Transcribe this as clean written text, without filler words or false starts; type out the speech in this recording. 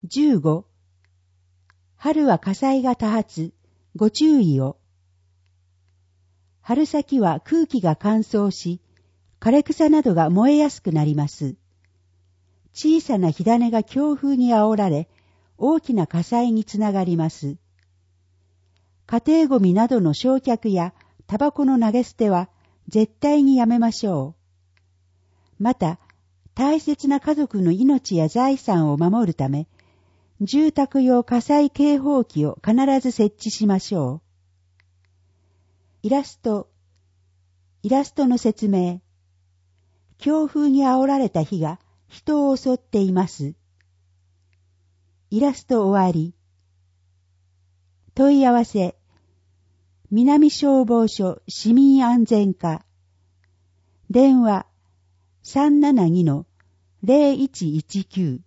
15、春は火災が多発、ご注意を。春先は空気が乾燥し、枯れ草などが燃えやすくなります。小さな火種が強風に煽られ、大きな火災につながります。家庭ゴミなどの焼却やタバコの投げ捨ては絶対にやめましょう。また、大切な家族の命や財産を守るため、住宅用火災警報器を必ず設置しましょう。イラストの説明。強風に煽られた火が人を襲っています。イラスト終わり。問い合わせ。南消防署市民安全課。電話 372-0119